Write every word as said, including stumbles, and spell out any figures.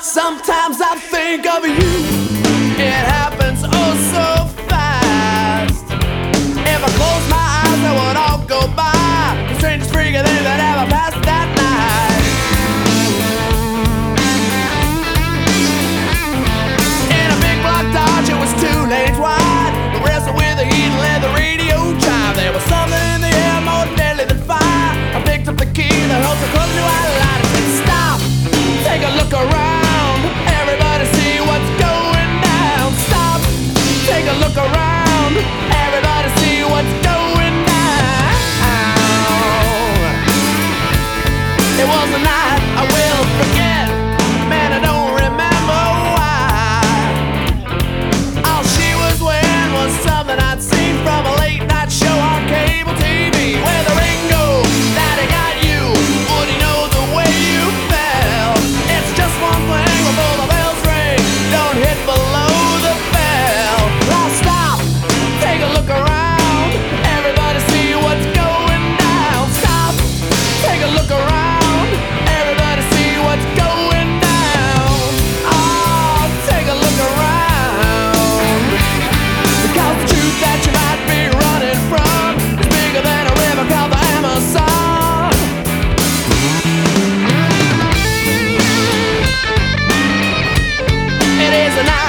Sometimes I think of you. It happens oh so fast. If I close my eyes, they would all go by. The strangest freaking thing that ever passed that night. In a big block Dodge, it was two lanes wide. The wrestle with the heat and let the radio chime. There was something in the air more deadly than fire. I picked up the key, the hose so close to I light. I said stop, take a look around. Everybody see what's going down. Stop, take a look around. Everybody see what's going down. It was a night I will forget. Man, I don't remember why. All she was wearing was something I'd seen from a late night show on cable T V. Where the ring goes, Daddy got you. Would he know the way you felt? It's just one thing before the bells ring. Don't hit below the bell. Now stop, take a look around. Everybody see what's going down. Stop, take a look around. Everybody see what's going down. Oh, take a look around. Because the truth that you might be running from is bigger than a river called the Amazon. It is a night